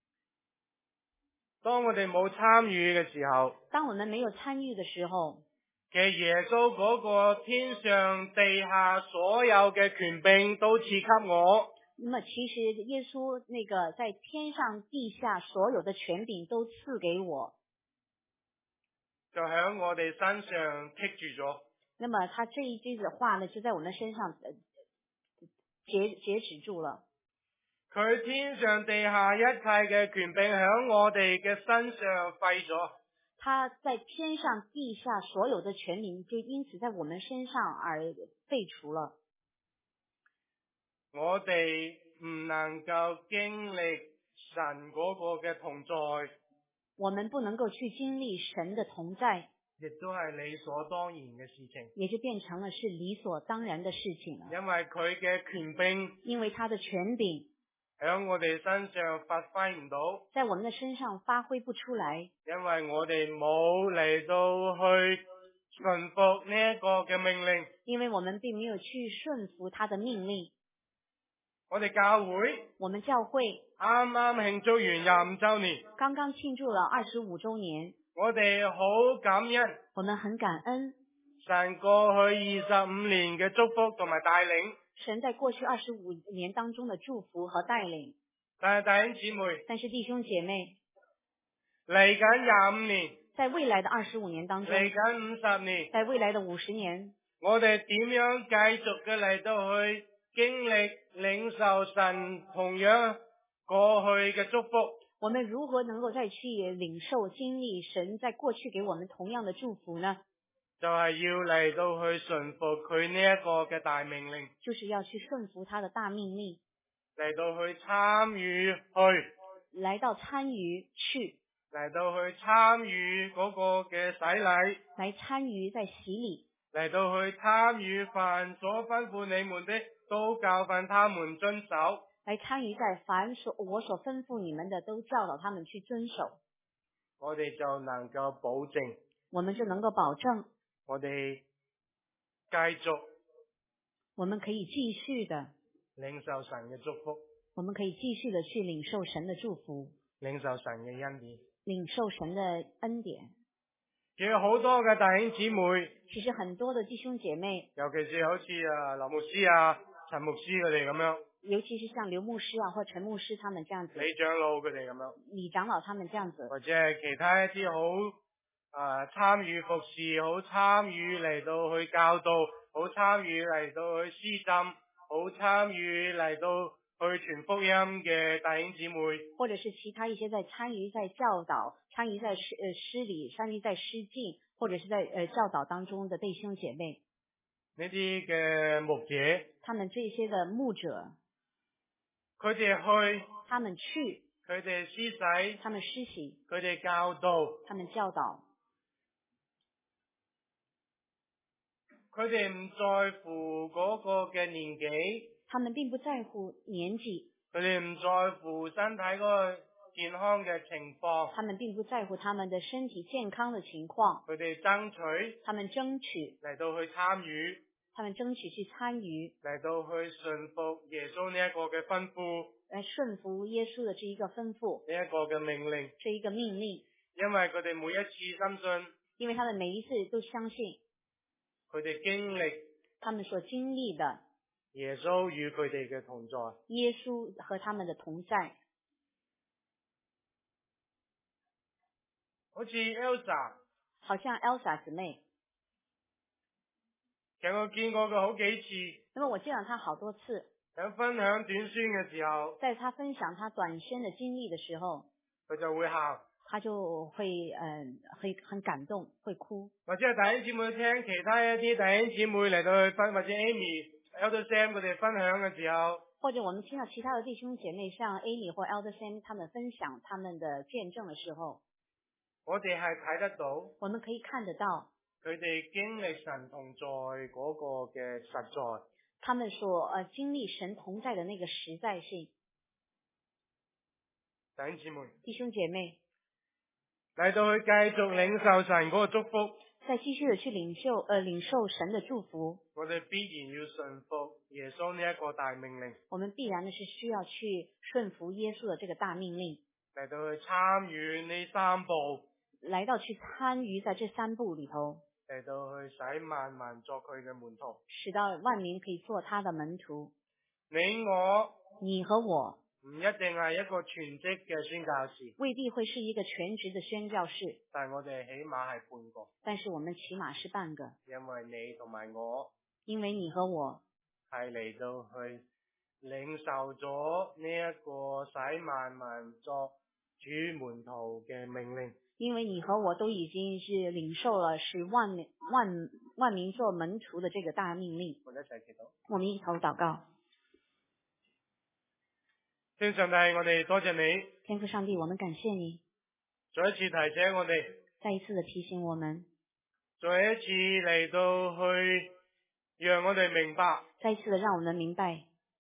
當我哋冇參與嘅時候， 當我們沒有參與的時候， 其實耶穌嗰個天上地下所有嘅權柄都賜給我。 那麼其實耶穌那個在天上地下所有的權柄都賜給我， 就喺我哋身上棘住咗， 那麼他這一句的話呢，就在我們身上呃截截止住了。 佢天上地下一切嘅權柄響我哋嘅身上廢咗。 他在天上地下所有的權柄就因此在我們身上而廢除了。 我哋唔能夠經歷神嗰個嘅同在， 我們不能夠去經歷神的同在， 亦都係理所當然嘅事情， 也就變成了是理所當然的事情了。 因為佢嘅權柄， 因為他的權柄喺我哋身上發揮唔到， 在我們的身上發揮不出來， 因為我哋冇嚟到去順服呢一個嘅命令。 因為我們並沒有去順服他的命令。 我哋教會我們教會啱啱慶祝完廿五周年， 剛剛慶祝了二十五周年， 我哋好感恩， 我們很感恩神過去二十五年嘅祝福同埋帶領。 神在過去二十五年當中的祝福和帶領。 但係弟兄姊妹， 但是弟兄姐妹， 嚟緊廿五年， 在未來的二十五年當中， 嚟緊五十年， 在未來的五十年， 我哋點樣繼續嘅嚟到去經歷領受神同樣過去嘅祝福？ 我們如何能夠再去領受經歷神在過去給我們同樣的祝福呢？ 就係要嚟到去順服佢呢一個嘅大命令， 就是要去順服他的大命令， 嚟到去參與去， 來到參與去， 嚟到去參與嗰個嘅洗禮， 來參與在洗禮， 嚟到去參與凡所吩咐你們的，都教訓他們遵守。 來參與在凡所我所吩咐你們的，都教導他們去遵守。 我哋就能夠保證， 我們就能夠保證， 我哋繼續我們可以繼續的領受神嘅祝福， 我們可以繼續的去領受神的祝福， 領受神嘅恩典， 領受神的恩典。 其實好多嘅弟兄姊妹， 其實很多的弟兄姐妹， 尤其是好似啊劉牧師啊、陳牧師佢哋咁樣， 尤其是像劉牧師啊或陳牧師他們這樣子， 李長老佢哋咁樣， 李長老他們這樣子， 或者係其他一啲好啊參與服侍、好參與嚟到去教導、好參與嚟到去施浸、好參與嚟到去傳福音嘅弟兄姊妹， 或者是其他一些在參與在教導、參與在施呃施禮、參與在施敬，或者是在呃教導當中的弟兄姐妹， 呢啲嘅牧者， 他們這些的牧者， 佢哋去， 他們去， 佢哋施洗， 他們施洗， 佢哋教導， 他們教導， 佢哋唔在乎嗰個嘅年紀， 他們並不在乎年紀， 佢哋唔在乎身體嗰個健康嘅情況， 他們並不在乎他們的身體健康的情況， 佢哋爭取， 他們爭取嚟到去參與， 他們爭取去參與， 嚟到去順服耶穌呢一個嘅吩咐， 來順服耶穌的這一個吩咐， 呢一個嘅命令， 這一個命令， 因為佢哋每一次深信， 因為他們每一次都相信， 佢哋經歷他們所經歷的耶穌與佢哋嘅同在， 耶穌和他們的同在。 好似 Elsa， 好像 Elsa 姊妹， 其實我見過佢好幾次， 那麼我見到她好多次， 喺分享短宣嘅時候， 在她分享她短宣的經歷的時候， 佢就會喊， 她就會嗯會很感動，會哭， 或者係弟兄姊妹聽其他一啲弟兄姊妹嚟到去分，或者 Amy、Elder Sam 佢哋分享嘅時候， 或者我們聽到其他的弟兄姐妹，像 Amy 或 Elder Sam 他們分享他們的見證的時候， 我哋係睇得到， 我們可以看得到佢哋經歷神同在嗰個嘅實在， 他們所呃經歷神同在的那個實在性。 弟兄姊妹， 弟兄姐妹嚟到去繼續領受神嗰個祝福， 再繼續的去領受呃領受神的祝福， 我哋必然要順服耶穌呢一個大命令， 我們必然的是需要去順服耶穌的這個大命令， 嚟到去參與呢三步， 來到去參與在這三步裏頭， 嚟到去使萬民作佢嘅門徒， 使到萬民可以做他的門徒。 你我你和我唔唔一定係一個全職嘅宣教士， 未必會是一個全職的宣教士， 但係我哋起碼係半個， 但是我們起碼是半個， 因為你同埋我因為你和我係嚟到去領受咗呢一個使萬民作主門徒嘅命令。 因為你和我都已經是領受了是萬萬萬民做門徒的這個大命令。 我哋一齊祈禱， 我們一頭禱告。 天上帝，我哋多謝你， 天父上帝，我們感謝你， 再一次提醒我哋， 再一次的提醒我們， 再一次嚟到去讓我哋明白， 再一次的讓我們明白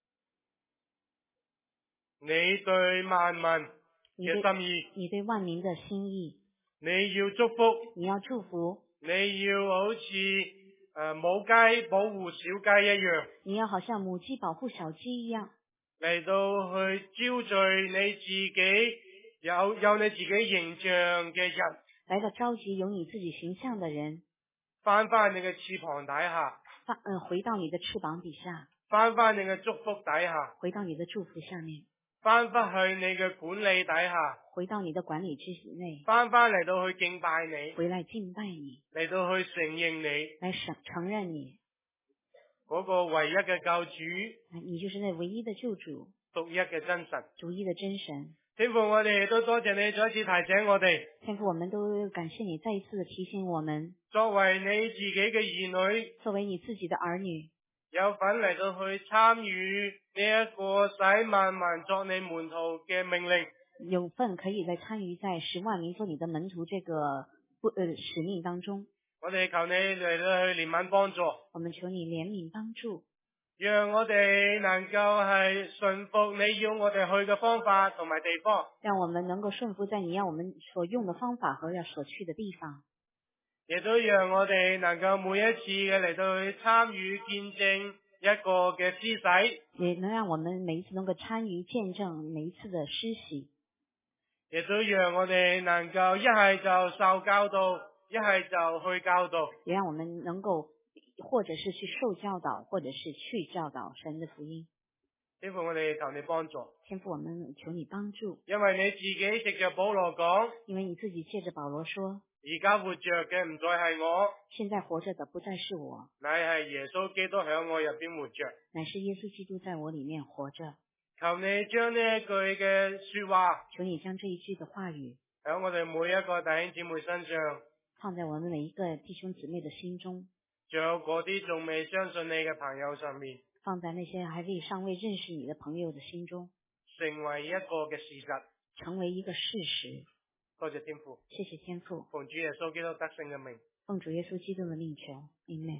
你對萬民嘅心意， 你對萬民的心意， 你要祝福， 你要祝福， 你要好似誒母雞保護小雞一樣， 你要好像母雞保護小雞一樣， 嚟到去招聚你自己有有你自己形象嘅人， 來到召集有你自己形象的人， 翻翻你嘅翅膀底下， 翻嗯回到你的翅膀底下， 翻翻你嘅祝福底下， 回到你的祝福下面， 翻翻去你嘅管理底下， 回到你的管理之內， 翻翻嚟到去敬拜你， 回來敬拜你， 嚟到去承認你， 來承承認你嗰個唯一嘅救主， 你就是那唯一的救主， 獨一嘅真神， 獨一的真神。 天父，我哋都多謝你再一次提醒我哋， 天父，我們都感謝你再一次的提醒我們， 作為你自己嘅兒女， 作為你自己的兒女， 有份嚟到去參與呢一個使萬民作你門徒嘅命令， 有份可以在參與在十萬名做你的門徒這個不呃使命當中。 我哋求你嚟到去憐憫幫助， 我們求你憐憫幫助， 讓我哋能夠係順服你要我哋去嘅方法同埋地方， 讓我們能夠順服在你要我們所用的方法和要所去的地方， 亦都讓我哋能夠每一次嘅嚟到去參與見證一個嘅施洗， 也能讓我們每一次能夠參與見證每一次的施洗， 亦都讓我哋能夠一係就受教導，一係就去教導， 也讓我們能夠或者是去受教導，或者是去教導神的福音。 天父，我哋求你幫助， 天父，我們求你幫助， 因為你自己藉着保羅講， 因為你自己借着保羅說， 而家活着嘅唔再係我， 現在活着的不再是我， 乃係耶穌基督響我入邊活着。 乃是耶穌基督在我裏面活着。 求你將呢一句嘅說話， 求你將這一句的話語響我哋每一個弟兄姊妹身上， 放在我們每一個弟兄姊妹的心中， 仲有嗰啲仲未相信你嘅朋友上面， 放在那些還未尚未認識你的朋友的心中， 成為一個嘅事實， 成為一個事實。 多謝天父， 謝謝天父， 奉主耶穌基督得勝嘅名， 奉主耶穌基督的命求，Amen。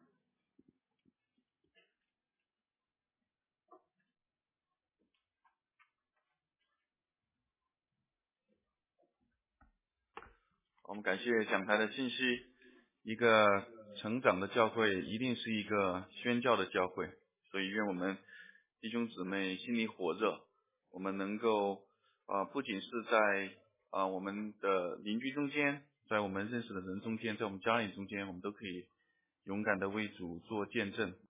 我們感謝講台的信息，一個成長的教會一定是一個宣教的教會，所以願我們弟兄姊妹心裡火熱，我們能夠啊、呃，不僅是在啊、呃、我們的鄰居中間，在我們認識的人中間，在我們家人中間，我們都可以勇敢的為主做見證。